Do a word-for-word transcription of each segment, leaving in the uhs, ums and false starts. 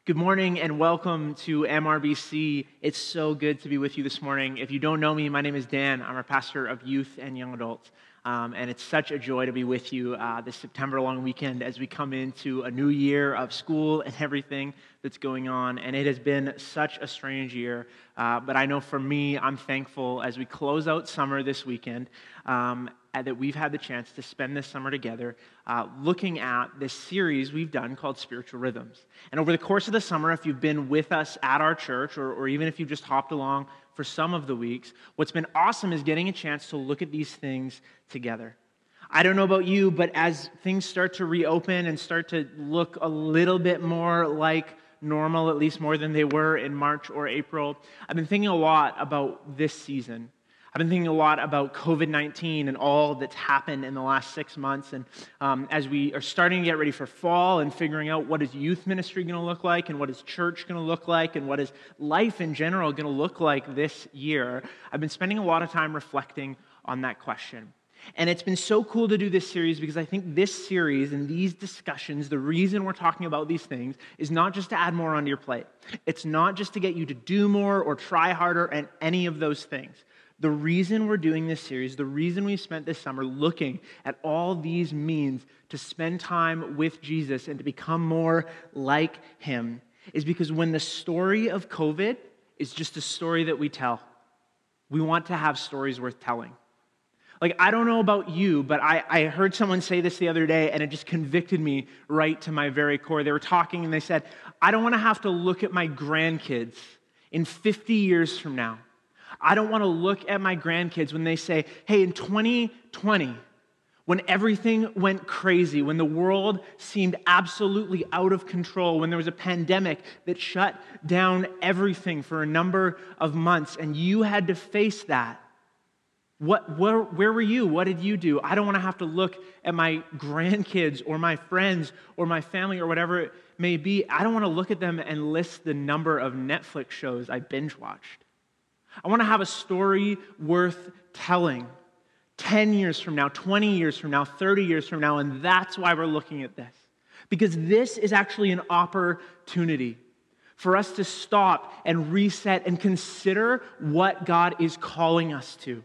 Good morning and welcome to M R B C. It's so good to be with you this morning. If you don't know me, my name is Dan. I'm a pastor of youth and young adults. Um, and it's such a joy to be with you uh, this September long weekend as we come into a new year of school and everything that's going on. And it has been such a strange year. Uh, but I know for me, I'm thankful as we close out summer this weekend um, that we've had the chance to spend this summer together uh, looking at this series we've done called Spiritual Rhythms. And over the course of the summer, if you've been with us at our church, or, or even if you've just hopped along for some of the weeks, what's been awesome is getting a chance to look at these things together. I don't know about you, but as things start to reopen and start to look a little bit more like normal, at least more than they were in March or April, I've been thinking a lot about this season. I've been thinking a lot about covid nineteen and all that's happened in the last six months. And um, as we are starting to get ready for fall and figuring out what is youth ministry going to look like and what is church going to look like and what is life in general going to look like this year, I've been spending a lot of time reflecting on that question. And it's been so cool to do this series because I think this series and these discussions, the reason we're talking about these things is not just to add more onto your plate. It's not just to get you to do more or try harder and any of those things. The reason we're doing this series, the reason we spent this summer looking at all these means to spend time with Jesus and to become more like him is because when the story of COVID is just a story that we tell, we want to have stories worth telling. Like, I don't know about you, but I, I heard someone say this the other day, and it just convicted me right to my very core. They were talking, and they said, I don't want to have to look at my grandkids in fifty years from now. I don't want to look at my grandkids when they say, hey, in twenty twenty, when everything went crazy, when the world seemed absolutely out of control, when there was a pandemic that shut down everything for a number of months, and you had to face that, What, where, where were you? What did you do? I don't want to have to look at my grandkids or my friends or my family or whatever it may be. I don't want to look at them and list the number of Netflix shows I binge watched. I want to have a story worth telling ten years from now, twenty years from now, thirty years from now, and that's why we're looking at this. Because this is actually an opportunity for us to stop and reset and consider what God is calling us to.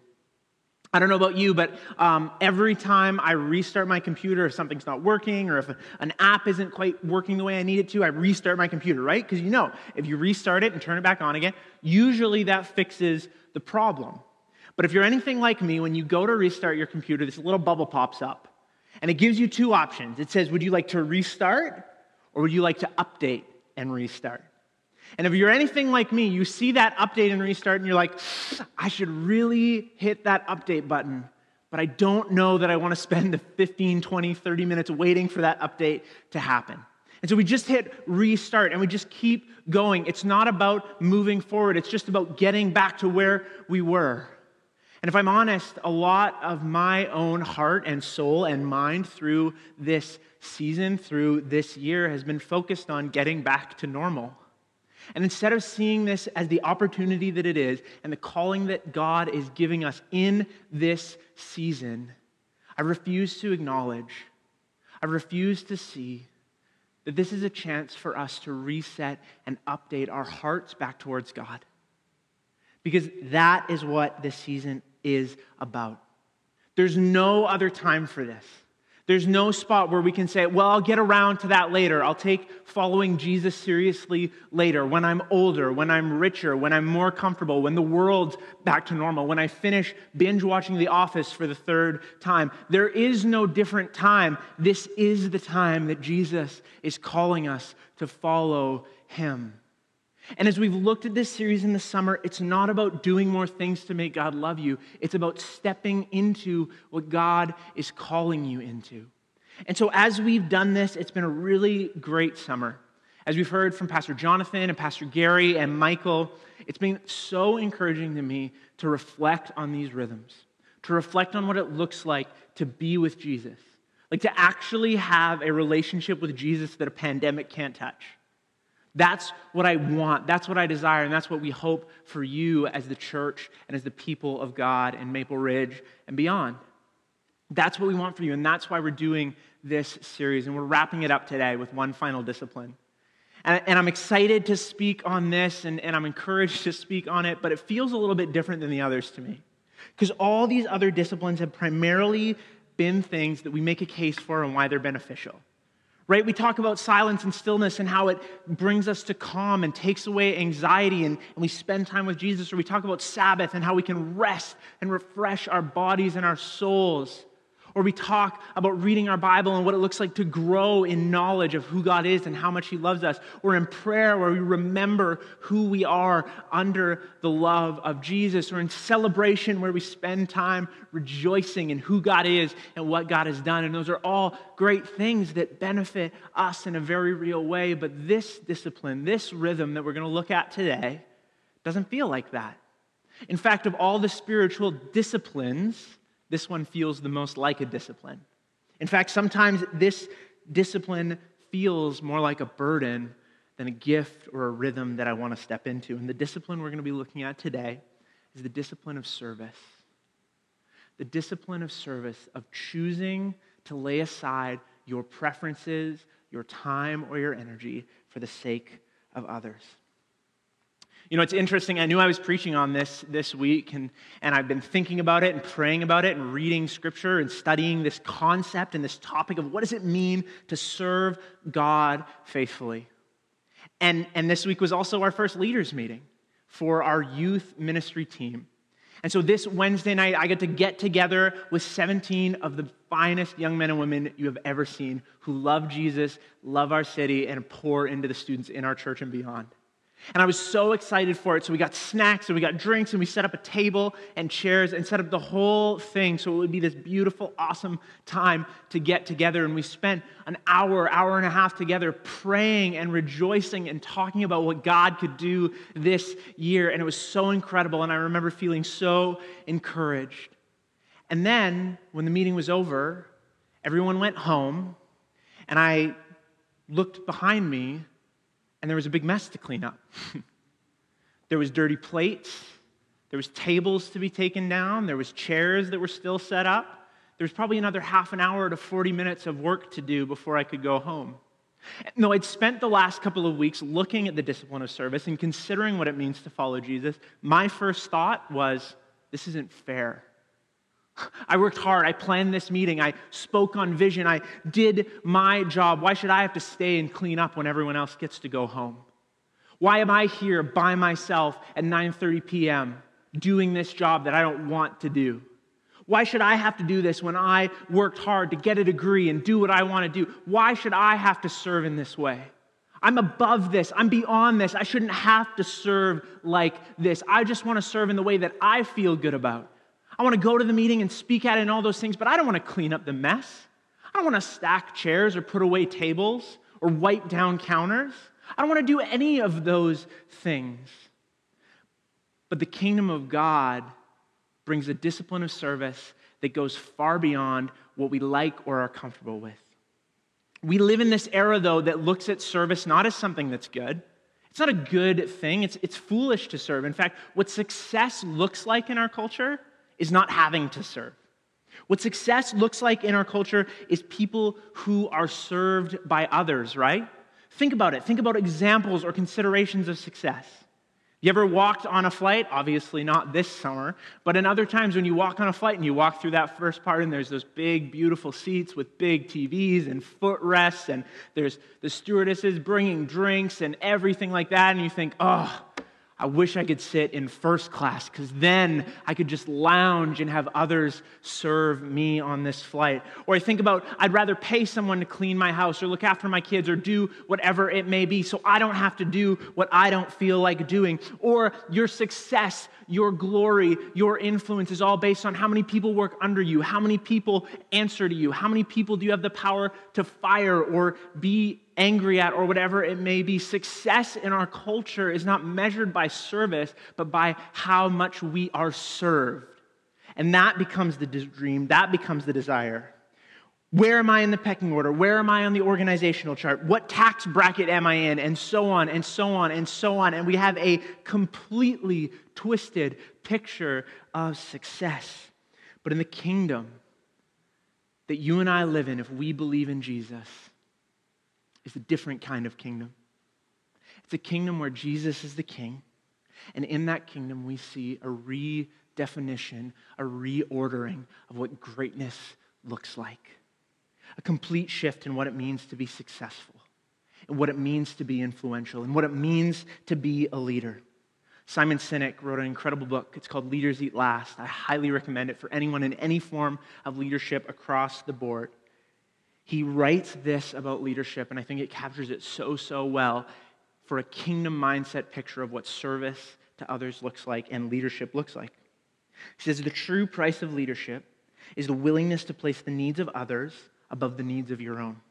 I don't know about you, but um, every time I restart my computer, if something's not working or if an app isn't quite working the way I need it to, I restart my computer, right? Because you know, if you restart it and turn it back on again, usually that fixes the problem. But if you're anything like me, when you go to restart your computer, this little bubble pops up, and it gives you two options. It says, would you like to restart, or would you like to update and restart? And if you're anything like me, you see that update and restart, and you're like, I should really hit that update button, but I don't know that I want to spend the fifteen, twenty, thirty minutes waiting for that update to happen. And so we just hit restart, and we just keep going. It's not about moving forward. It's just about getting back to where we were. And if I'm honest, a lot of my own heart and soul and mind through this season, through this year, has been focused on getting back to normal. And instead of seeing this as the opportunity that it is and the calling that God is giving us in this season, I refuse to acknowledge, I refuse to see that this is a chance for us to reset and update our hearts back towards God. Because that is what this season is about. There's no other time for this. There's no spot where we can say, well, I'll get around to that later. I'll take following Jesus seriously later, when I'm older, when I'm richer, when I'm more comfortable, when the world's back to normal, when I finish binge watching The Office for the third time. There is no different time. This is the time that Jesus is calling us to follow him. And as we've looked at this series in the summer, it's not about doing more things to make God love you. It's about stepping into what God is calling you into. And so as we've done this, it's been a really great summer. As we've heard from Pastor Jonathan and Pastor Gary and Michael, it's been so encouraging to me to reflect on these rhythms, to reflect on what it looks like to be with Jesus, like to actually have a relationship with Jesus that a pandemic can't touch. That's what I want, that's what I desire, and that's what we hope for you as the church and as the people of God in Maple Ridge and beyond. That's what we want for you, and that's why we're doing this series, and we're wrapping it up today with one final discipline. And, and I'm excited to speak on this, and, and I'm encouraged to speak on it, but it feels a little bit different than the others to me. Because all these other disciplines have primarily been things that we make a case for and why they're beneficial. Right? We talk about silence and stillness and how it brings us to calm and takes away anxiety, and, and we spend time with Jesus. Or we talk about Sabbath and how we can rest and refresh our bodies and our souls. Or we talk about reading our Bible and what it looks like to grow in knowledge of who God is and how much He loves us. Or in prayer where we remember who we are under the love of Jesus. Or in celebration where we spend time rejoicing in who God is and what God has done. And those are all great things that benefit us in a very real way. But this discipline, this rhythm that we're going to look at today, doesn't feel like that. In fact, of all the spiritual disciplines, this one feels the most like a discipline. In fact, sometimes this discipline feels more like a burden than a gift or a rhythm that I want to step into. And the discipline we're going to be looking at today is the discipline of service. The discipline of service, of choosing to lay aside your preferences, your time, or your energy for the sake of others. You know, it's interesting. I knew I was preaching on this this week, and, and I've been thinking about it and praying about it and reading Scripture and studying this concept and this topic of what does it mean to serve God faithfully. And, and this week was also our first leaders meeting for our youth ministry team. And so this Wednesday night, I get to get together with seventeen of the finest young men and women you have ever seen who love Jesus, love our city, and pour into the students in our church and beyond. And I was so excited for it. So we got snacks and we got drinks and we set up a table and chairs and set up the whole thing so it would be this beautiful, awesome time to get together. And we spent an hour, hour and a half together praying and rejoicing and talking about what God could do this year. And it was so incredible. And I remember feeling so encouraged. And then when the meeting was over, everyone went home and I looked behind me. And there was a big mess to clean up. There was dirty plates. There was tables to be taken down. There was chairs that were still set up. There was probably another half an hour to forty minutes of work to do before I could go home. And though I'd spent the last couple of weeks looking at the discipline of service and considering what it means to follow Jesus, my first thought was, this isn't fair. I worked hard. I planned this meeting. I spoke on vision. I did my job. Why should I have to stay and clean up when everyone else gets to go home? Why am I here by myself at nine thirty p.m. doing this job that I don't want to do? Why should I have to do this when I worked hard to get a degree and do what I want to do? Why should I have to serve in this way? I'm above this. I'm beyond this. I shouldn't have to serve like this. I just want to serve in the way that I feel good about. I want to go to the meeting and speak at it and all those things, but I don't want to clean up the mess. I don't want to stack chairs or put away tables or wipe down counters. I don't want to do any of those things. But the kingdom of God brings a discipline of service that goes far beyond what we like or are comfortable with. We live in this era, though, that looks at service not as something that's good. It's not a good thing. It's, it's foolish to serve. In fact, what success looks like in our culture is not having to serve. What success looks like in our culture is people who are served by others, right? Think about it. Think about examples or considerations of success. You ever walked on a flight? Obviously not this summer, but in other times when you walk on a flight and you walk through that first part and there's those big, beautiful seats with big T Vs and footrests and there's the stewardesses bringing drinks and everything like that, and you think, oh, I wish I could sit in first class because then I could just lounge and have others serve me on this flight. Or I think about, I'd rather pay someone to clean my house or look after my kids or do whatever it may be so I don't have to do what I don't feel like doing. Or your success, your glory, your influence is all based on how many people work under you, how many people answer to you, how many people do you have the power to fire or be angry at, or whatever it may be. Success in our culture is not measured by service, but by how much we are served. And that becomes the dream, that becomes the desire. Where am I in the pecking order? Where am I on the organizational chart? What tax bracket am I in? And so on, and so on, and so on. And we have a completely twisted picture of success. But in the kingdom that you and I live in, if we believe in Jesus, is a different kind of kingdom. It's a kingdom where Jesus is the king. And in that kingdom, we see a redefinition, a reordering of what greatness looks like. A complete shift in what it means to be successful, and what it means to be influential, and what it means to be a leader. Simon Sinek wrote an incredible book. It's called Leaders Eat Last. I highly recommend it for anyone in any form of leadership across the board. He writes this about leadership, and I think it captures it so, so well for a kingdom mindset picture of what service to others looks like and leadership looks like. He says, the true price of leadership is the willingness to place the needs of others above the needs of your own.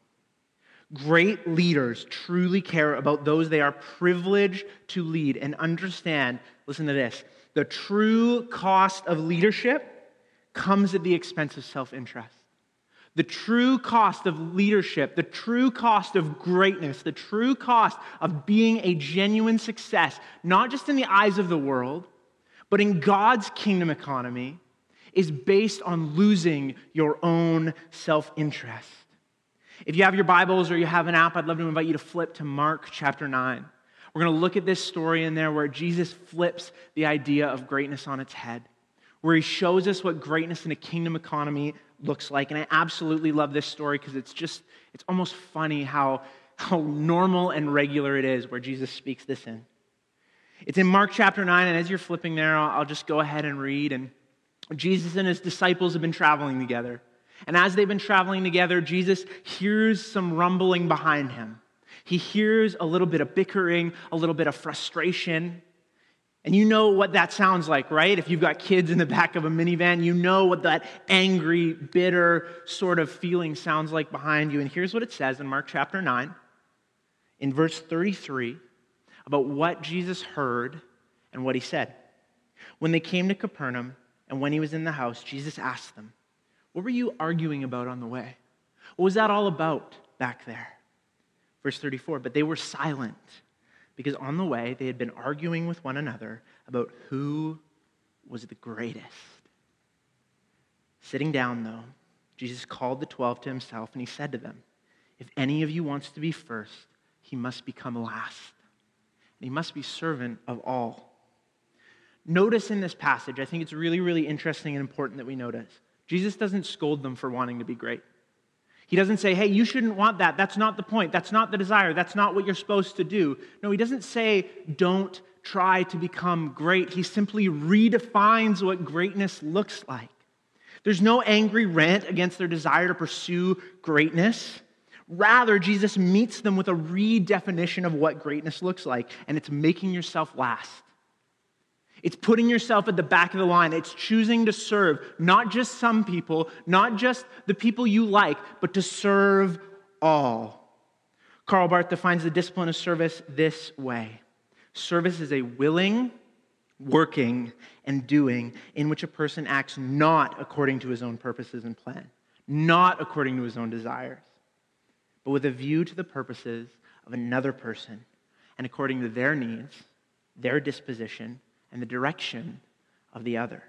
Great leaders truly care about those they are privileged to lead and understand, listen to this, the true cost of leadership comes at the expense of self-interest. The true cost of leadership, the true cost of greatness, the true cost of being a genuine success, not just in the eyes of the world, but in God's kingdom economy, is based on losing your own self-interest. If you have your Bibles or you have an app, I'd love to invite you to flip to Mark chapter nine. We're going to look at this story in there where Jesus flips the idea of greatness on its head, where he shows us what greatness in a kingdom economy looks like. And I absolutely love this story because it's just, it's almost funny how, how normal and regular it is where Jesus speaks this in. It's in Mark chapter nine, and as you're flipping there, I'll, I'll just go ahead and read. And Jesus and his disciples have been traveling together. And as they've been traveling together, Jesus hears some rumbling behind him. He hears a little bit of bickering, a little bit of frustration. And you know what that sounds like, right? If you've got kids in the back of a minivan, you know what that angry, bitter sort of feeling sounds like behind you. And here's what it says in Mark chapter nine, in verse thirty-three, about what Jesus heard and what he said. When they came to Capernaum, and when he was in the house, Jesus asked them, "What were you arguing about on the way? What was that all about back there?" Verse thirty-four, but they were silent because on the way they had been arguing with one another about who was the greatest. Sitting down, though, Jesus called the twelve to himself, and he said to them, "If any of you wants to be first, he must become last, and he must be servant of all." Notice in this passage, I think it's really, really interesting and important that we notice, Jesus doesn't scold them for wanting to be great. He doesn't say, hey, you shouldn't want that. That's not the point. That's not the desire. That's not what you're supposed to do. No, he doesn't say, don't try to become great. He simply redefines what greatness looks like. There's no angry rant against their desire to pursue greatness. Rather, Jesus meets them with a redefinition of what greatness looks like, and it's making yourself last. It's putting yourself at the back of the line. It's choosing to serve not just some people, not just the people you like, but to serve all. Karl Barth defines the discipline of service this way. Service is a willing, working, and doing in which a person acts not according to his own purposes and plan, not according to his own desires, but with a view to the purposes of another person and according to their needs, their disposition, and the direction of the other.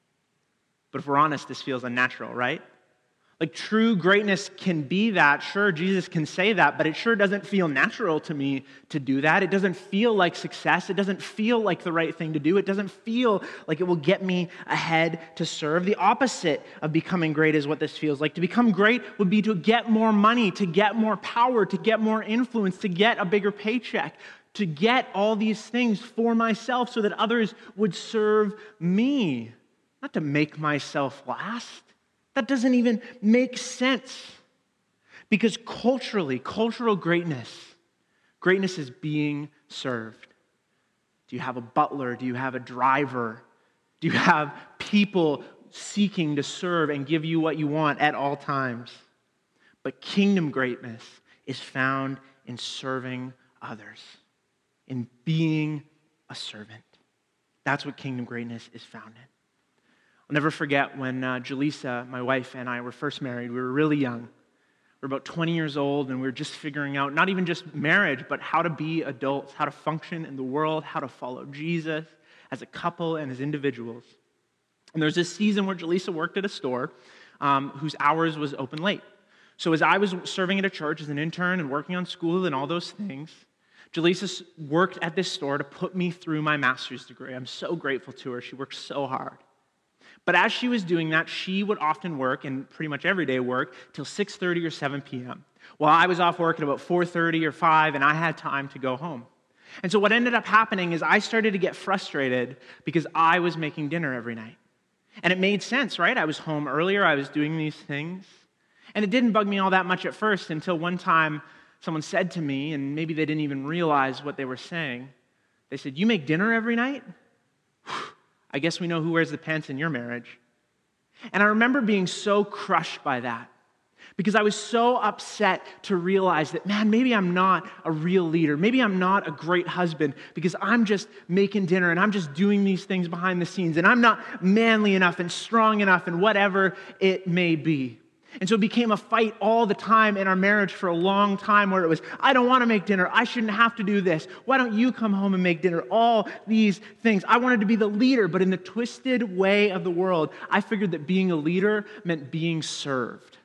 But if we're honest, this feels unnatural, right? Like true greatness can be that. Sure, Jesus can say that, but it sure doesn't feel natural to me to do that. It doesn't feel like success. It doesn't feel like the right thing to do. It doesn't feel like it will get me ahead to serve. The opposite of becoming great is what this feels like. To become great would be to get more money, to get more power, to get more influence, to get a bigger paycheck, to get all these things for myself so that others would serve me, not to make myself last. That doesn't even make sense. Because culturally, cultural greatness, greatness is being served. Do you have a butler? Do you have a driver? Do you have people seeking to serve and give you what you want at all times? But kingdom greatness is found in serving others, in being a servant. That's what kingdom greatness is found in. I'll never forget when uh, Jaleesa, my wife, and I were first married. We were really young. We were about twenty years old, and we were just figuring out not even just marriage, but how to be adults, how to function in the world, how to follow Jesus as a couple and as individuals. And there was this season where Jaleesa worked at a store um, whose hours was open late. So as I was serving at a church as an intern and working on school and all those things, Jaleesa worked at this store to put me through my master's degree. I'm so grateful to her. She worked so hard. But as she was doing that, she would often work, and pretty much every day work, till six thirty or seven p.m., while I was off work at about four thirty or five, and I had time to go home. And so what ended up happening is I started to get frustrated because I was making dinner every night. And it made sense, right? I was home earlier, I was doing these things. And it didn't bug me all that much at first until one time someone said to me, and maybe they didn't even realize what they were saying, they said, "You make dinner every night? I guess we know who wears the pants in your marriage." And I remember being so crushed by that because I was so upset to realize that, man, maybe I'm not a real leader. Maybe I'm not a great husband because I'm just making dinner and I'm just doing these things behind the scenes and I'm not manly enough and strong enough and whatever it may be. And so it became a fight all the time in our marriage for a long time where it was, I don't want to make dinner. I shouldn't have to do this. Why don't you come home and make dinner? All these things. I wanted to be the leader, but in the twisted way of the world, I figured that being a leader meant being served.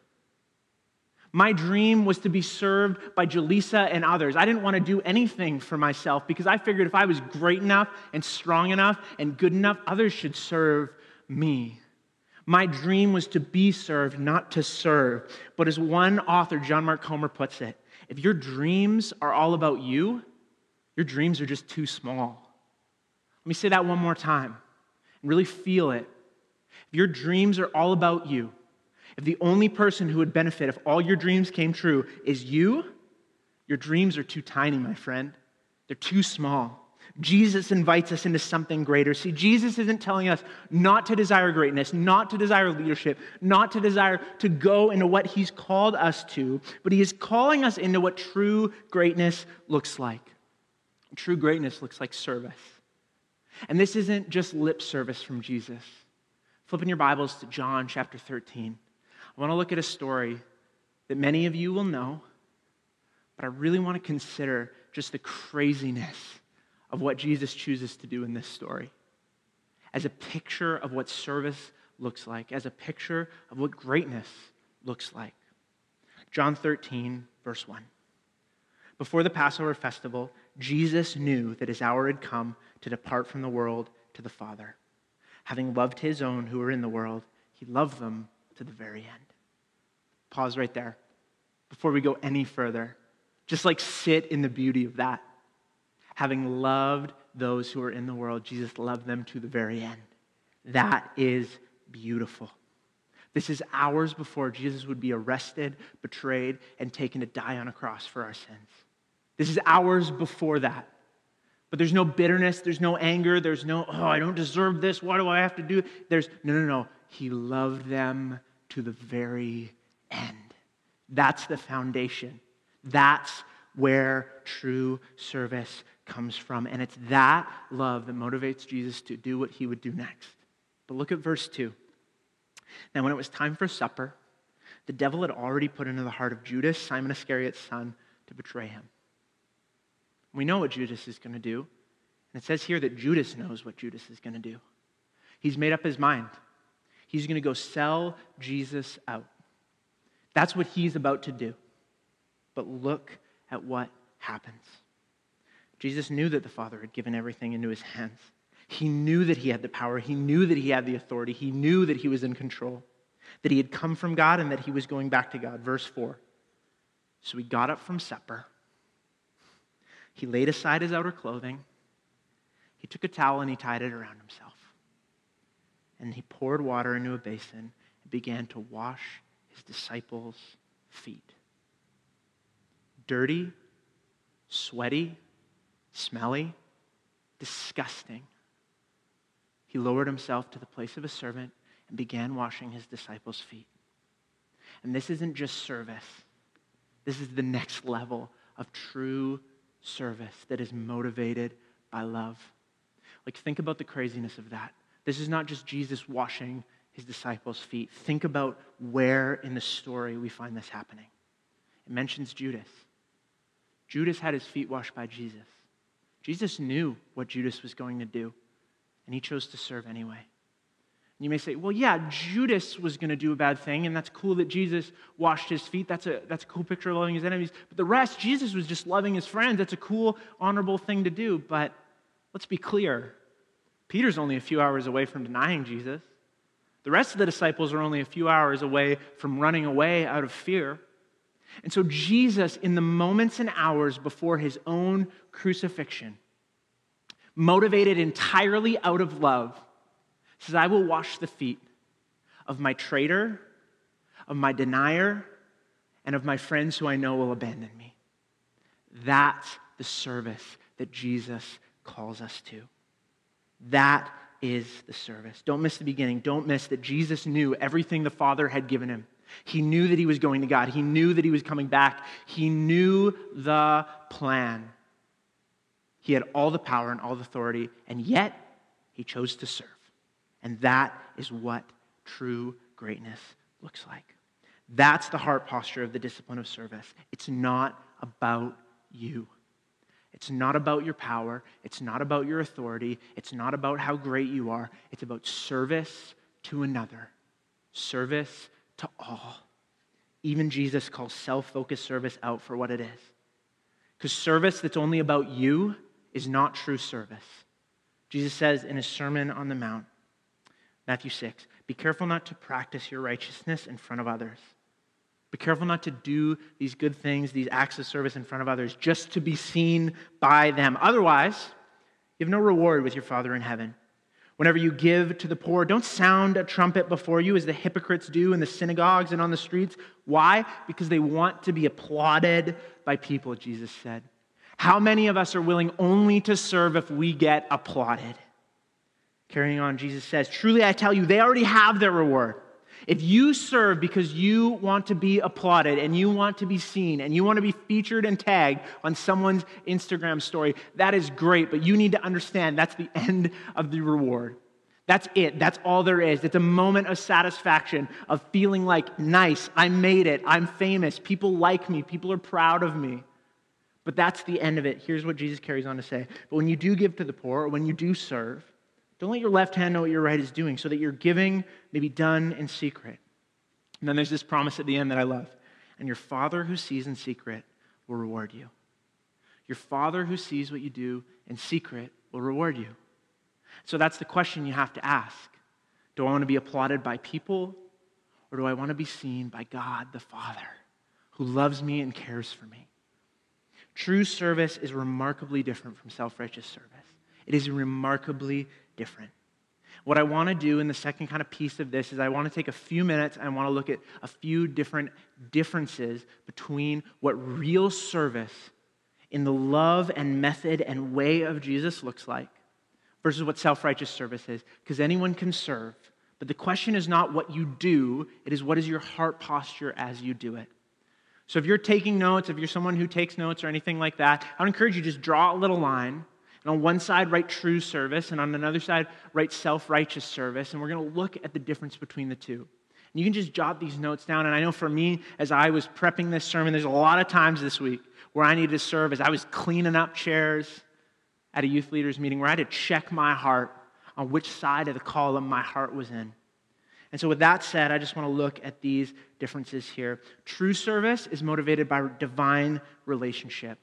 My dream was to be served by Jaleesa and others. I didn't want to do anything for myself because I figured if I was great enough and strong enough and good enough, others should serve me. My dream was to be served, not to serve. But as one author, John Mark Comer, puts it, if your dreams are all about you, your dreams are just too small. Let me say that one more time and really feel it. If your dreams are all about you, if the only person who would benefit if all your dreams came true is you, your dreams are too tiny, my friend. They're too small. Jesus invites us into something greater. See, Jesus isn't telling us not to desire greatness, not to desire leadership, not to desire to go into what he's called us to, but he is calling us into what true greatness looks like. True greatness looks like service. And this isn't just lip service from Jesus. Flip in your Bibles to John chapter thirteen. I want to look at a story that many of you will know, but I really want to consider just the craziness of what Jesus chooses to do in this story as a picture of what service looks like, as a picture of what greatness looks like. John thirteen, verse one. Before the Passover festival, Jesus knew that his hour had come to depart from the world to the Father. Having loved his own who were in the world, he loved them to the very end. Pause right there before we go any further. Just like sit in the beauty of that. Having loved those who are in the world, Jesus loved them to the very end. That is beautiful. This is hours before Jesus would be arrested, betrayed, and taken to die on a cross for our sins. This is hours before that. But there's no bitterness, there's no anger, there's no, oh, I don't deserve this, why do I have to do it? There's, no, no, no. He loved them to the very end. That's the foundation. That's where true service comes from. And it's that love that motivates Jesus to do what he would do next. But look at verse two. Now, when it was time for supper, the devil had already put into the heart of Judas, Simon Iscariot's son, to betray him. We know what Judas is going to do. And it says here that Judas knows what Judas is going to do. He's made up his mind. He's going to go sell Jesus out. That's what he's about to do. But look at what happens. Jesus knew that the Father had given everything into his hands. He knew that he had the power. He knew that he had the authority. He knew that he was in control, that he had come from God and that he was going back to God. Verse four. So he got up from supper. He laid aside his outer clothing. He took a towel and he tied it around himself. And he poured water into a basin and began to wash his disciples' feet. Dirty, sweaty, smelly, disgusting. He lowered himself to the place of a servant and began washing his disciples' feet. And this isn't just service. This is the next level of true service that is motivated by love. Like, think about the craziness of that. This is not just Jesus washing his disciples' feet. Think about where in the story we find this happening. It mentions Judas. Judas had his feet washed by Jesus. Jesus knew what Judas was going to do, and he chose to serve anyway. You may say, well, yeah, Judas was going to do a bad thing, and that's cool that Jesus washed his feet. That's a, that's a cool picture of loving his enemies. But the rest, Jesus was just loving his friends. That's a cool, honorable thing to do. But let's be clear. Peter's only a few hours away from denying Jesus. The rest of the disciples are only a few hours away from running away out of fear. And so Jesus, in the moments and hours before his own crucifixion, motivated entirely out of love, says, I will wash the feet of my traitor, of my denier, and of my friends who I know will abandon me. That's the service that Jesus calls us to. That is the service. Don't miss the beginning. Don't miss that Jesus knew everything the Father had given him. He knew that he was going to God. He knew that he was coming back. He knew the plan. He had all the power and all the authority, and yet he chose to serve. And that is what true greatness looks like. That's the heart posture of the discipline of service. It's not about you. It's not about your power. It's not about your authority. It's not about how great you are. It's about service to another. Service to all. Even Jesus calls self-focused service out for what it is. Because service that's only about you is not true service. Jesus says in his Sermon on the Mount, Matthew six, be careful not to practice your righteousness in front of others. Be careful not to do these good things, these acts of service in front of others, just to be seen by them. Otherwise, you have no reward with your Father in heaven. Whenever you give to the poor, don't sound a trumpet before you as the hypocrites do in the synagogues and on the streets. Why? Because they want to be applauded by people, Jesus said. How many of us are willing only to serve if we get applauded? Carrying on, Jesus says, truly I tell you, they already have their reward. If you serve because you want to be applauded and you want to be seen and you want to be featured and tagged on someone's Instagram story, that is great, but you need to understand that's the end of the reward. That's it. That's all there is. It's a moment of satisfaction, of feeling like, nice, I made it, I'm famous, people like me, people are proud of me. But that's the end of it. Here's what Jesus carries on to say. But when you do give to the poor, or when you do serve, don't let your left hand know what your right is doing, so that your giving may be done in secret. And then there's this promise at the end that I love. And your Father who sees in secret will reward you. Your Father who sees what you do in secret will reward you. So that's the question you have to ask. Do I want to be applauded by people, or do I want to be seen by God the Father, who loves me and cares for me? True service is remarkably different from self-righteous service. It is remarkably different. What I want to do in the second kind of piece of this is I want to take a few minutes and I want to look at a few different differences between what real service in the love and method and way of Jesus looks like versus what self-righteous service is. Because anyone can serve, but the question is not what you do, it is what is your heart posture as you do it. So if you're taking notes, if you're someone who takes notes or anything like that, I would encourage you to just draw a little line. And on one side, write true service, and on another side, write self-righteous service, and we're going to look at the difference between the two. And you can just jot these notes down, and I know for me, as I was prepping this sermon, there's a lot of times this week where I needed to serve as I was cleaning up chairs at a youth leaders meeting, where I had to check my heart on which side of the column my heart was in. And so with that said, I just want to look at these differences here. True service is motivated by divine relationship.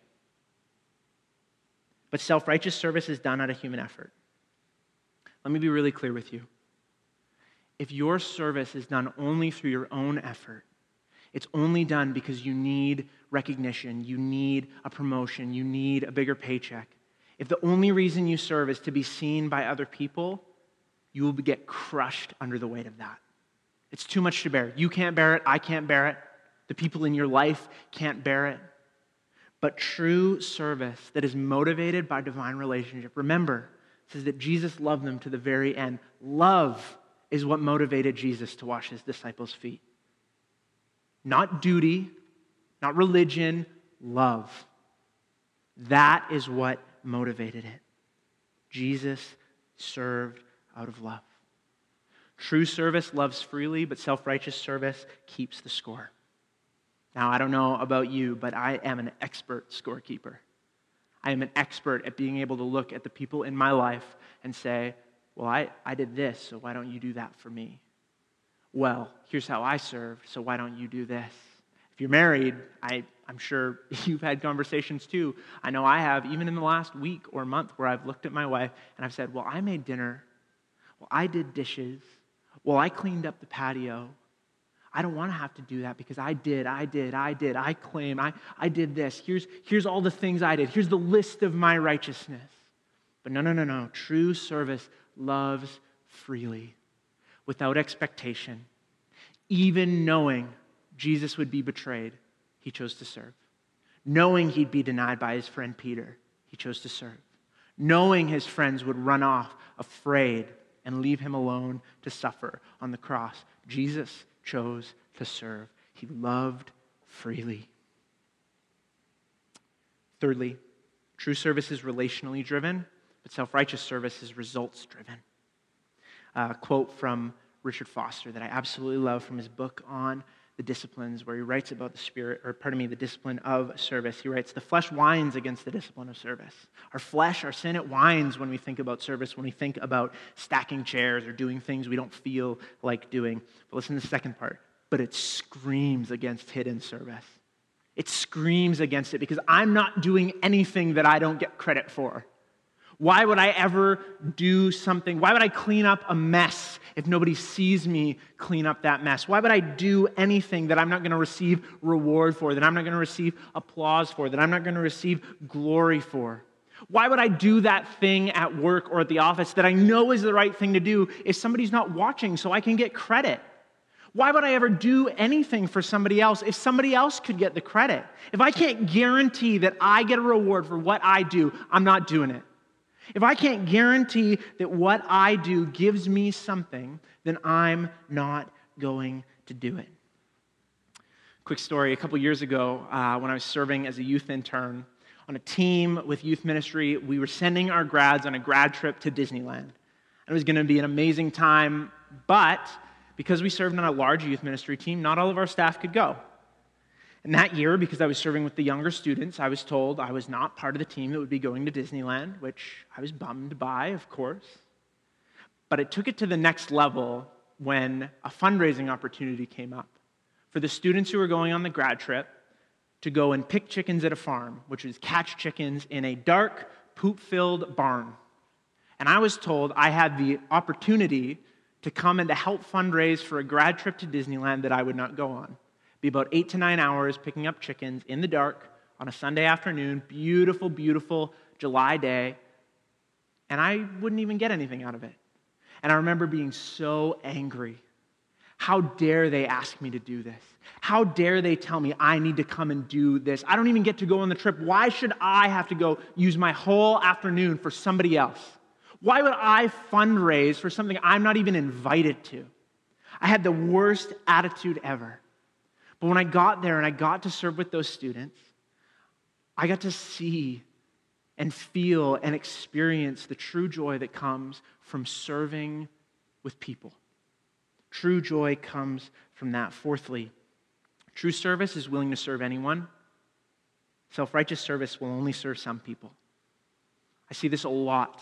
But self-righteous service is done out of human effort. Let me be really clear with you. If your service is done only through your own effort, it's only done because you need recognition, you need a promotion, you need a bigger paycheck. If the only reason you serve is to be seen by other people, you will get crushed under the weight of that. It's too much to bear. You can't bear it, I can't bear it, the people in your life can't bear it. But true service that is motivated by divine relationship, remember, it says that Jesus loved them to the very end. Love is what motivated Jesus to wash his disciples' feet. Not duty, not religion, love. That is what motivated it. Jesus served out of love. True service loves freely, but self-righteous service keeps the score. Now, I don't know about you, but I am an expert scorekeeper. I am an expert at being able to look at the people in my life and say, well, I, I did this, so why don't you do that for me? Well, here's how I served, so why don't you do this? If you're married, I, I'm sure you've had conversations too. I know I have, even in the last week or month, where I've looked at my wife and I've said, well, I made dinner. Well, I did dishes. Well, I cleaned up the patio. I don't want to have to do that because I did, I did, I did, I claim, I, I did this. Here's, here's all the things I did. Here's the list of my righteousness. But no, no, no, no. True service loves freely, without expectation. Even knowing Jesus would be betrayed, he chose to serve. Knowing he'd be denied by his friend Peter, he chose to serve. Knowing his friends would run off afraid and leave him alone to suffer on the cross, Jesus chose to serve. He loved freely. Thirdly, true service is relationally driven, but self-righteous service is results-driven. A quote from Richard Foster that I absolutely love from his book on the disciplines, where he writes about the spirit, or pardon me, the discipline of service. He writes, "The flesh whines against the discipline of service." Our flesh, our sin, it whines when we think about service, when we think about stacking chairs or doing things we don't feel like doing. But listen to the second part. But it screams against hidden service. It screams against it because I'm not doing anything that I don't get credit for. Why would I ever do something? Why would I clean up a mess if nobody sees me clean up that mess? Why would I do anything that I'm not going to receive reward for, that I'm not going to receive applause for, that I'm not going to receive glory for? Why would I do that thing at work or at the office that I know is the right thing to do if somebody's not watching so I can get credit? Why would I ever do anything for somebody else if somebody else could get the credit? If I can't guarantee that I get a reward for what I do, I'm not doing it. If I can't guarantee that what I do gives me something, then I'm not going to do it. Quick story, a couple years ago, uh, when I was serving as a youth intern on a team with youth ministry, we were sending our grads on a grad trip to Disneyland. It was going to be an amazing time, but because we served on a large youth ministry team, not all of our staff could go. And that year, because I was serving with the younger students, I was told I was not part of the team that would be going to Disneyland, which I was bummed by, of course. But it took it to the next level when a fundraising opportunity came up for the students who were going on the grad trip to go and pick chickens at a farm, which is catch chickens in a dark, poop-filled barn. And I was told I had the opportunity to come and to help fundraise for a grad trip to Disneyland that I would not go on. Be about eight to nine hours picking up chickens in the dark on a Sunday afternoon, beautiful, beautiful July day, and I wouldn't even get anything out of it. And I remember being so angry. How dare they ask me to do this? How dare they tell me I need to come and do this? I don't even get to go on the trip. Why should I have to go use my whole afternoon for somebody else? Why would I fundraise for something I'm not even invited to? I had the worst attitude ever. But when I got there and I got to serve with those students, I got to see and feel and experience the true joy that comes from serving with people. True joy comes from that. Fourthly, true service is willing to serve anyone. Self-righteous service will only serve some people. I see this a lot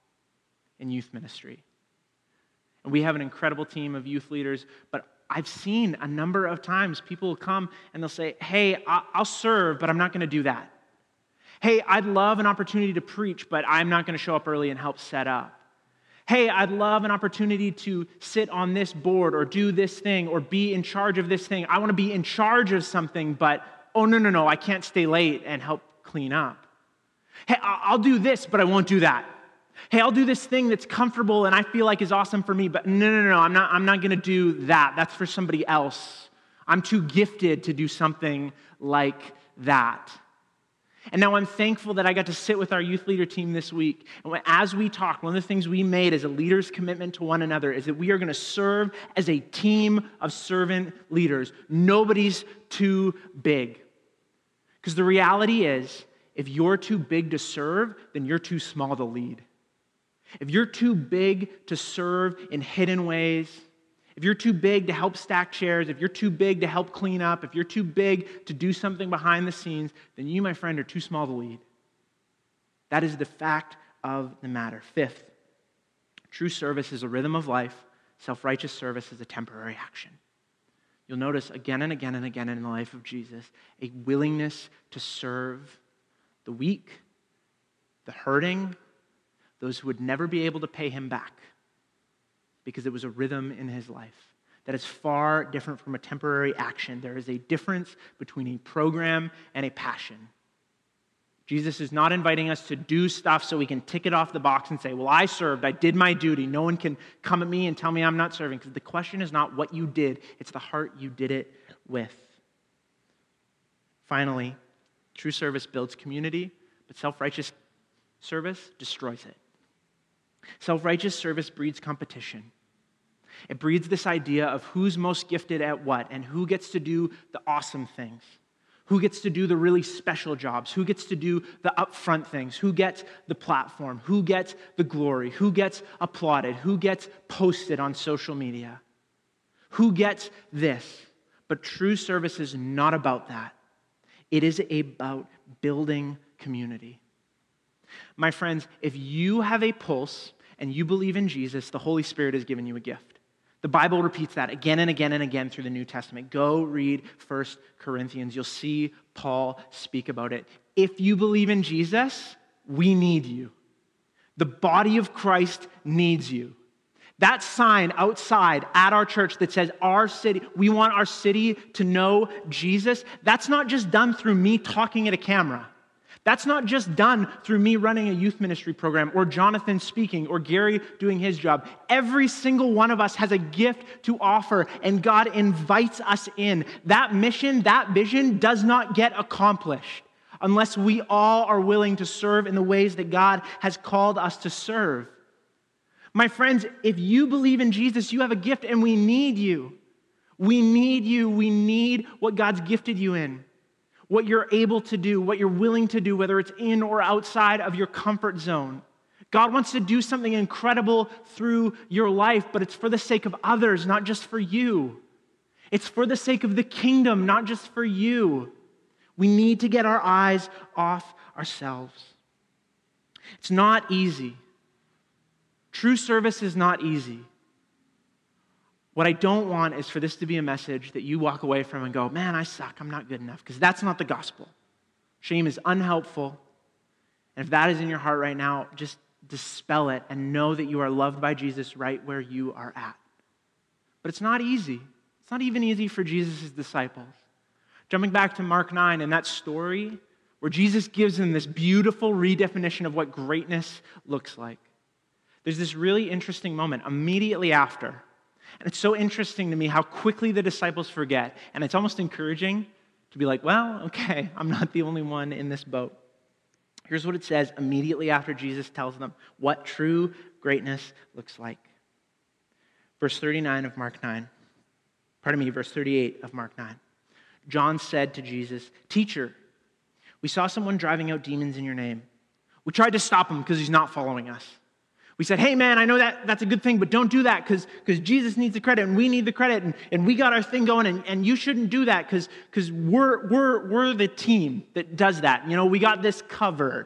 in youth ministry. And we have an incredible team of youth leaders, but I've seen a number of times people will come and they'll say, hey, I'll serve, but I'm not going to do that. Hey, I'd love an opportunity to preach, but I'm not going to show up early and help set up. Hey, I'd love an opportunity to sit on this board or do this thing or be in charge of this thing. I want to be in charge of something, but oh, no, no, no, I can't stay late and help clean up. Hey, I'll do this, but I won't do that. Hey, I'll do this thing that's comfortable and I feel like is awesome for me, but no, no, no, I'm not, I'm not going to do that. That's for somebody else. I'm too gifted to do something like that. And now I'm thankful that I got to sit with our youth leader team this week. And as we talked, one of the things we made as a leader's commitment to one another is that we are going to serve as a team of servant leaders. Nobody's too big. Because the reality is, if you're too big to serve, then you're too small to lead. If you're too big to serve in hidden ways, if you're too big to help stack chairs, if you're too big to help clean up, if you're too big to do something behind the scenes, then you, my friend, are too small to lead. That is the fact of the matter. Fifth, True service is a rhythm of life. Self-righteous service is a temporary action. You'll notice again and again and again in the life of Jesus, a willingness to serve the weak, the hurting, those who would never be able to pay him back, because it was a rhythm in his life that is far different from a temporary action. There is a difference between a program and a passion. Jesus is not inviting us to do stuff so we can tick it off the box and say, well, I served, I did my duty. No one can come at me and tell me I'm not serving, because the question is not what you did, it's the heart you did it with. Finally, true service builds community, but self-righteous service destroys it. Self-righteous service breeds competition. It breeds this idea of who's most gifted at what and who gets to do the awesome things. Who gets to do the really special jobs? Who gets to do the upfront things? Who gets the platform? Who gets the glory? Who gets applauded? Who gets posted on social media? Who gets this? But true service is not about that. It is about building community. My friends, if you have a pulse and you believe in Jesus, the Holy Spirit has given you a gift. The Bible repeats that again and again and again through the New Testament. Go read First Corinthians. You'll see Paul speak about it. If you believe in Jesus, we need you. The body of Christ needs you. That sign outside at our church that says our city, we want our city to know Jesus, that's not just done through me talking at a camera. That's not just done through me running a youth ministry program or Jonathan speaking or Gary doing his job. Every single one of us has a gift to offer, and God invites us in. That mission, that vision does not get accomplished unless we all are willing to serve in the ways that God has called us to serve. My friends, if you believe in Jesus, you have a gift, and we need you. We need you. We need what God's gifted you in. What you're able to do, what you're willing to do, whether it's in or outside of your comfort zone. God wants to do something incredible through your life, but it's for the sake of others, not just for you. It's for the sake of the kingdom, not just for you. We need to get our eyes off ourselves. It's not easy. True service is not easy. What I don't want is for this to be a message that you walk away from and go, man, I suck, I'm not good enough, because that's not the gospel. Shame is unhelpful. And if that is in your heart right now, just dispel it and know that you are loved by Jesus right where you are at. But it's not easy. It's not even easy for Jesus' disciples. Jumping back to Mark nine and that story where Jesus gives them this beautiful redefinition of what greatness looks like. There's this really interesting moment immediately after. And it's so interesting to me how quickly the disciples forget. And it's almost encouraging to be like, well, okay, I'm not the only one in this boat. Here's what it says immediately after Jesus tells them what true greatness looks like. Verse thirty-nine of Mark nine. Pardon me, verse thirty-eight of Mark nine. John said to Jesus, "Teacher, we saw someone driving out demons in your name. We tried to stop him because he's not following us. We said, hey, man, I know that that's a good thing, but don't do that because because Jesus needs the credit and we need the credit and, and we got our thing going and, and you shouldn't do that because because we're, we're, we're the team that does that. You know, we got this covered.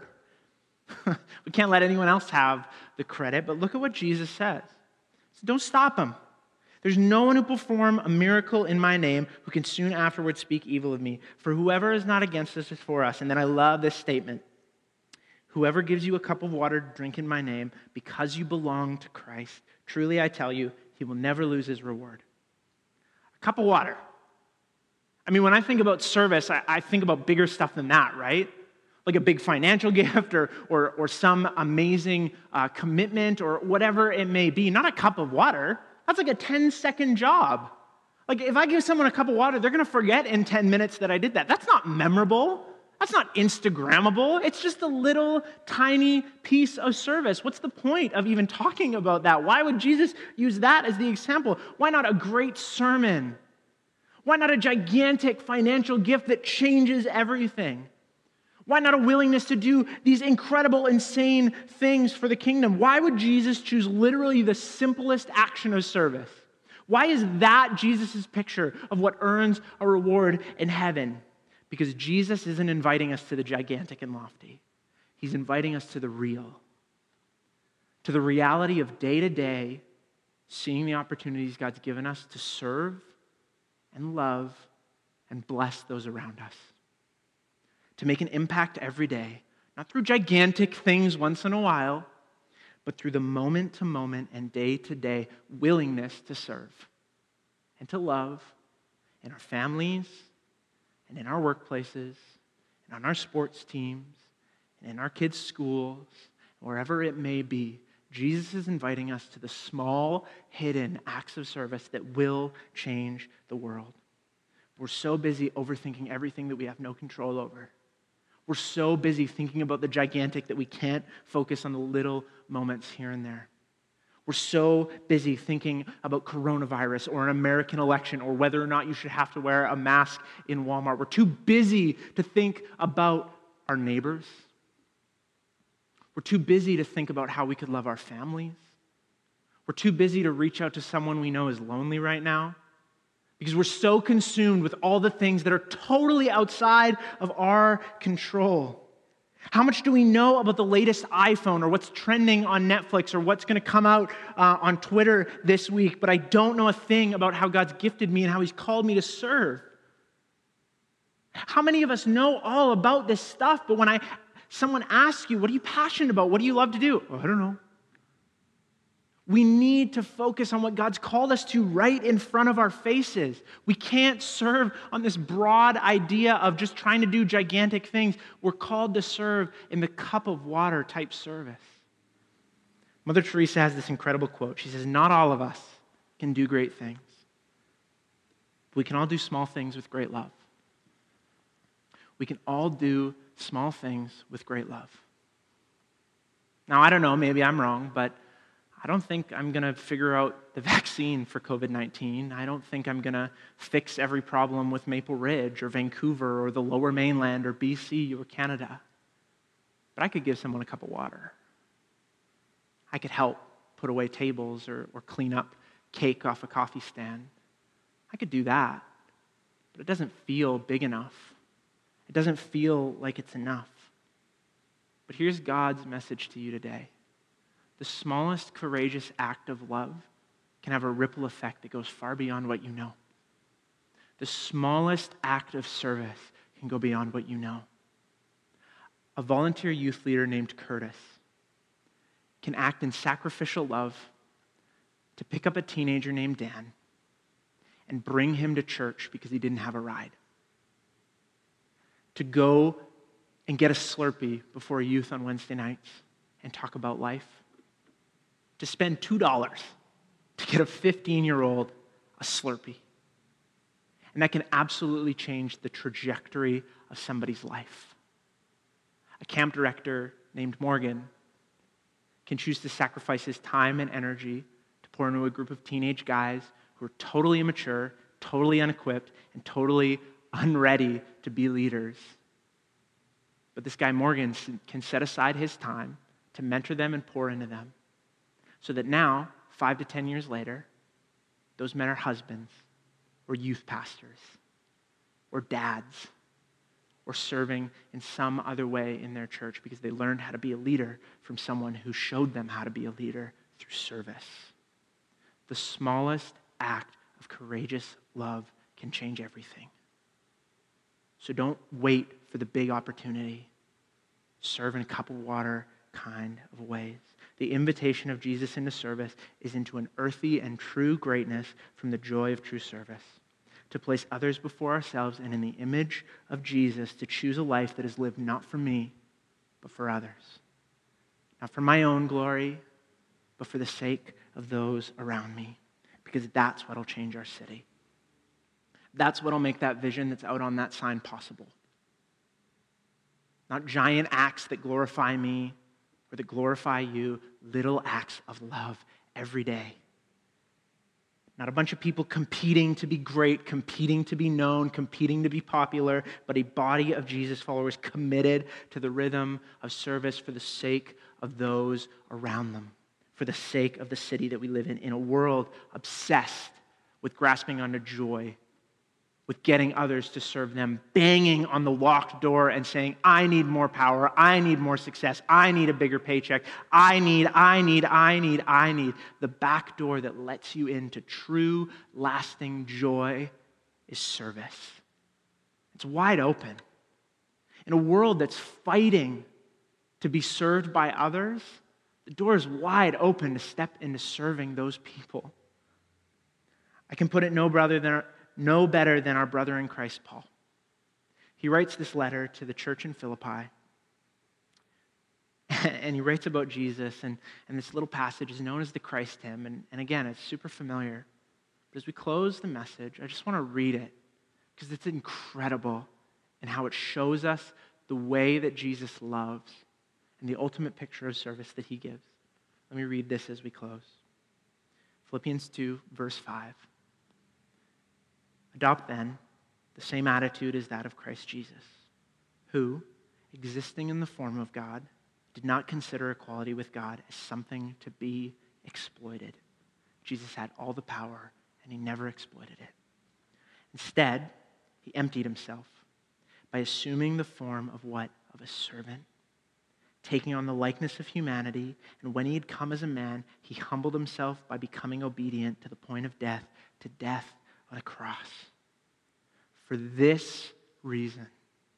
We can't let anyone else have the credit, but look at what Jesus says. So don't stop him. There's no one who perform a miracle in my name who can soon afterwards speak evil of me. For whoever is not against us is for us." And then I love this statement. "Whoever gives you a cup of water to drink in my name, because you belong to Christ, truly I tell you, he will never lose his reward." A cup of water. I mean, when I think about service, I, I think about bigger stuff than that, right? Like a big financial gift or or, or some amazing uh, commitment or whatever it may be. Not a cup of water. That's like a ten-second job. Like if I give someone a cup of water, they're going to forget in ten minutes that I did that. That's not memorable. That's not Instagrammable. It's just a little tiny piece of service. What's the point of even talking about that? Why would Jesus use that as the example? Why not a great sermon? Why not a gigantic financial gift that changes everything? Why not a willingness to do these incredible, insane things for the kingdom? Why would Jesus choose literally the simplest action of service? Why is that Jesus' picture of what earns a reward in heaven? Because Jesus isn't inviting us to the gigantic and lofty. He's inviting us to the real. to the reality of day to day, seeing the opportunities God's given us to serve and love and bless those around us. To make an impact every day, not through gigantic things once in a while, but through the moment-to-moment and day-to-day willingness to serve and to love in our families and in our workplaces and on our sports teams and in our kids' schools, wherever it may be. Jesus is inviting us to the small, hidden acts of service that will change the world. We're so busy overthinking everything that we have no control over. We're so busy thinking about the gigantic that we can't focus on the little moments here and there. We're so busy thinking about coronavirus or an American election or whether or not you should have to wear a mask in Walmart. We're too busy to think about our neighbors. We're too busy to think about how we could love our families. We're too busy to reach out to someone we know is lonely right now because we're so consumed with all the things that are totally outside of our control. How much do we know about the latest iPhone or what's trending on Netflix or what's going to come out uh, on Twitter this week? But I don't know a thing about how God's gifted me and how He's called me to serve. How many of us know all about this stuff, but when I someone asks you, what are you passionate about? What do you love to do? Oh, I don't know. We need to focus on what God's called us to right in front of our faces. We can't serve on this broad idea of just trying to do gigantic things. We're called to serve in the cup of water type service. Mother Teresa has this incredible quote. She says, "Not all of us can do great things. We can all do small things with great love." We can all do small things with great love. Now, I don't know, maybe I'm wrong, but I don't think I'm going to figure out the vaccine for covid nineteen. I don't think I'm going to fix every problem with Maple Ridge or Vancouver or the Lower Mainland or B C or Canada. But I could give someone a cup of water. I could help put away tables or, or clean up cake off a coffee stand. I could do that, but it doesn't feel big enough. It doesn't feel like it's enough. But here's God's message to you today. The smallest courageous act of love can have a ripple effect that goes far beyond what you know. The smallest act of service can go beyond what you know. A volunteer youth leader named Curtis can act in sacrificial love to pick up a teenager named Dan and bring him to church because he didn't have a ride. To go and get a Slurpee before youth on Wednesday nights and talk about life. To spend two dollars to get a fifteen-year-old a Slurpee. And that can absolutely change the trajectory of somebody's life. A camp director named Morgan can choose to sacrifice his time and energy to pour into a group of teenage guys who are totally immature, totally unequipped, and totally unready to be leaders. But this guy Morgan can set aside his time to mentor them and pour into them so that now, five to ten years later, those men are husbands or youth pastors or dads or serving in some other way in their church because they learned how to be a leader from someone who showed them how to be a leader through service. The smallest act of courageous love can change everything. So don't wait for the big opportunity. Serve in a cup of water kind of ways. The invitation of Jesus into service is into an earthy and true greatness from the joy of true service. To place others before ourselves and in the image of Jesus to choose a life that is lived not for me, but for others. Not for my own glory, but for the sake of those around me. Because that's what will change our city. That's what will make that vision that's out on that sign possible. Not giant acts that glorify me or that glorify you, little acts of love every day. Not a bunch of people competing to be great, competing to be known, competing to be popular, but a body of Jesus followers committed to the rhythm of service for the sake of those around them, for the sake of the city that we live in, in a world obsessed with grasping onto joy with getting others to serve them, banging on the locked door and saying, I need more power, I need more success, I need a bigger paycheck, I need, I need, I need, I need. The back door that lets you into true, lasting joy is service. It's wide open. In a world that's fighting to be served by others, the door is wide open to step into serving those people. I can put it no brother than our, no better than our brother in Christ, Paul. He writes this letter to the church in Philippi, and he writes about Jesus, and, and this little passage is known as the Christ hymn, and, and again, it's super familiar. But as we close the message, I just want to read it, because it's incredible in how it shows us the way that Jesus loves and the ultimate picture of service that he gives. Let me read this as we close. Philippians two, verse five. Adopt then the same attitude as that of Christ Jesus, who, existing in the form of God, did not consider equality with God as something to be exploited. Jesus had all the power, and he never exploited it. Instead, he emptied himself by assuming the form of what? Of a servant, taking on the likeness of humanity, and when he had come as a man, he humbled himself by becoming obedient to the point of death, to death on a cross. For this reason,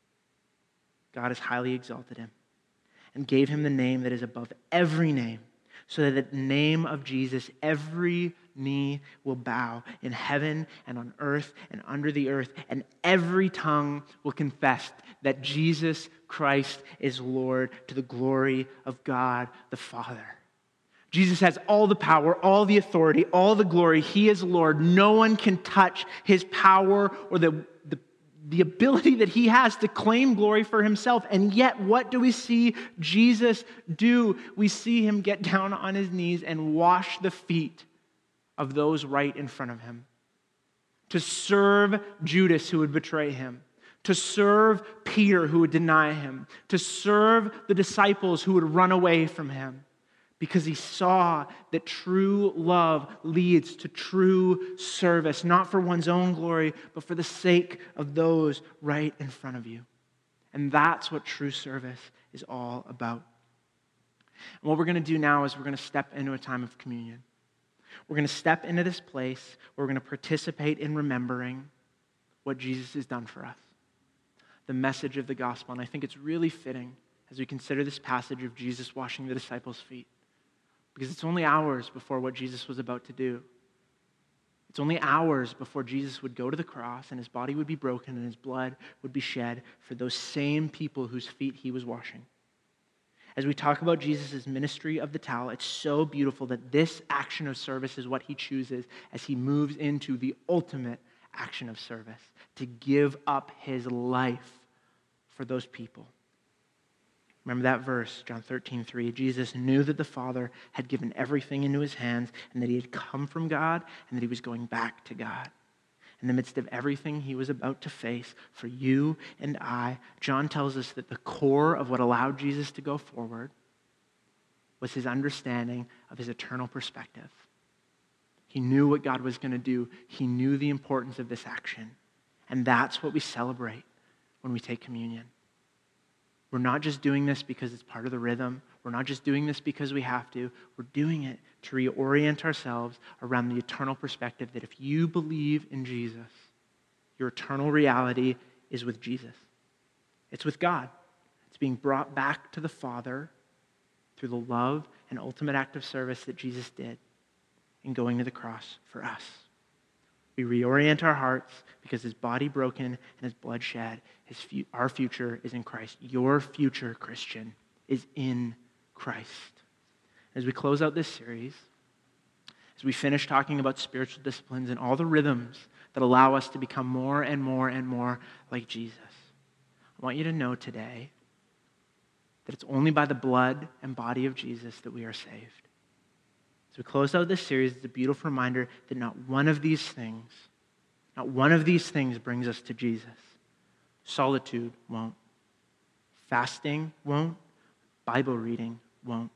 God has highly exalted him and gave him the name that is above every name, so that at the name of Jesus, every knee will bow in heaven and on earth and under the earth, and every tongue will confess that Jesus Christ is Lord, to the glory of God the Father. Jesus has all the power, all the authority, all the glory. He is Lord. No one can touch his power or the, the, the ability that he has to claim glory for himself. And yet, what do we see Jesus do? We see him get down on his knees and wash the feet of those right in front of him, to serve Judas who would betray him, to serve Peter who would deny him, to serve the disciples who would run away from him, because he saw that true love leads to true service, not for one's own glory, but for the sake of those right in front of you. And that's what true service is all about. And what we're going to do now is we're going to step into a time of communion. We're going to step into this place where we're going to participate in remembering what Jesus has done for us, the message of the gospel. And I think it's really fitting as we consider this passage of Jesus washing the disciples' feet, because it's only hours before what Jesus was about to do. It's only hours before Jesus would go to the cross and his body would be broken and his blood would be shed for those same people whose feet he was washing. As we talk about Jesus' ministry of the towel, it's so beautiful that this action of service is what he chooses as he moves into the ultimate action of service, to give up his life for those people. Remember that verse, John thirteen three. Jesus knew that the Father had given everything into his hands and that he had come from God and that he was going back to God. In the midst of everything he was about to face for you and I, John tells us that the core of what allowed Jesus to go forward was his understanding of his eternal perspective. He knew what God was going to do. He knew the importance of this action. And that's what we celebrate when we take communion. We're not just doing this because it's part of the rhythm. We're not just doing this because we have to. We're doing it to reorient ourselves around the eternal perspective that if you believe in Jesus, your eternal reality is with Jesus. It's with God. It's being brought back to the Father through the love and ultimate act of service that Jesus did in going to the cross for us. We reorient our hearts because his body broken and his blood shed. His fu- our future is in Christ. Your future, Christian, is in Christ. As we close out this series, as we finish talking about spiritual disciplines and all the rhythms that allow us to become more and more and more like Jesus, I want you to know today that it's only by the blood and body of Jesus that we are saved. As we close out this series, it's a beautiful reminder that not one of these things, not one of these things brings us to Jesus. Solitude won't. Fasting won't. Bible reading won't.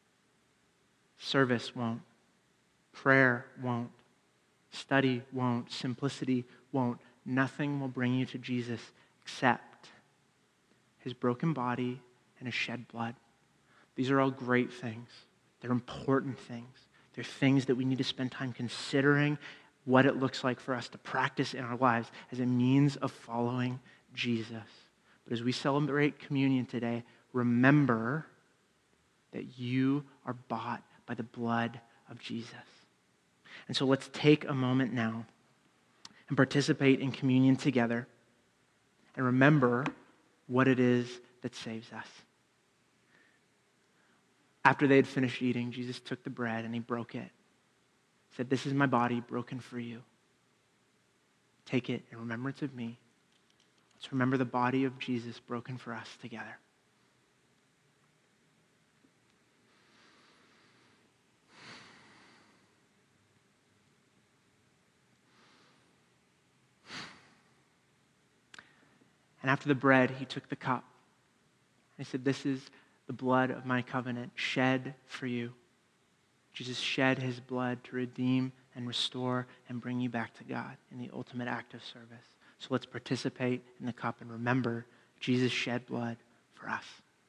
Service won't. Prayer won't. Study won't. Simplicity won't. nothing will bring you to Jesus except his broken body and his shed blood. These are all great things. They're important things. They're things that we need to spend time considering what it looks like for us to practice in our lives as a means of following Jesus. But as we celebrate communion today, remember that you are bought by the blood of Jesus. And so let's take a moment now and participate in communion together and remember what it is that saves us. After they had finished eating, Jesus took the bread and he broke it. He said, "This is my body broken for you. Take it in remembrance of me." Let's remember the body of Jesus broken for us together. And after the bread, he took the cup. And he said, "This is the blood of my covenant shed for you." Jesus shed his blood to redeem and restore and bring you back to God in the ultimate act of service. So let's participate in the cup and remember Jesus shed blood for us.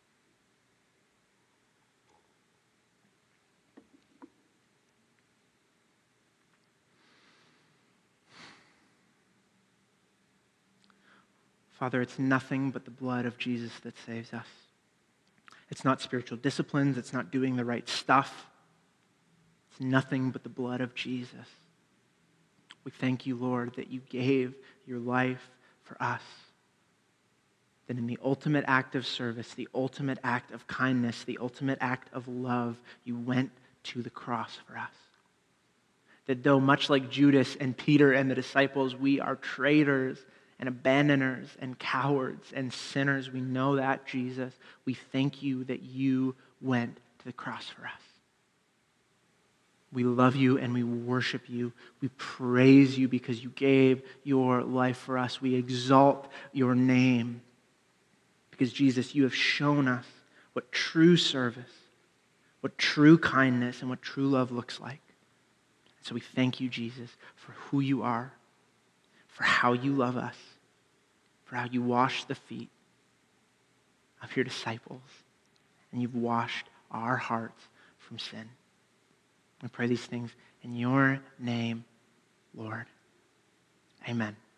Father, it's nothing but the blood of Jesus that saves us. It's not spiritual disciplines. It's not doing the right stuff. It's nothing but the blood of Jesus. We thank you, Lord, that you gave your life for us. That in the ultimate act of service, the ultimate act of kindness, the ultimate act of love, you went to the cross for us. That though much like Judas and Peter and the disciples, we are traitors and abandoners and cowards and sinners, we know that, Jesus. We thank you that you went to the cross for us. We love you and we worship you. We praise you because you gave your life for us. We exalt your name because, Jesus, you have shown us what true service, what true kindness, and what true love looks like. So we thank you, Jesus, for who you are, for how you love us, for how you wash the feet of your disciples, and you've washed our hearts from sin. I pray these things in your name, Lord. Amen.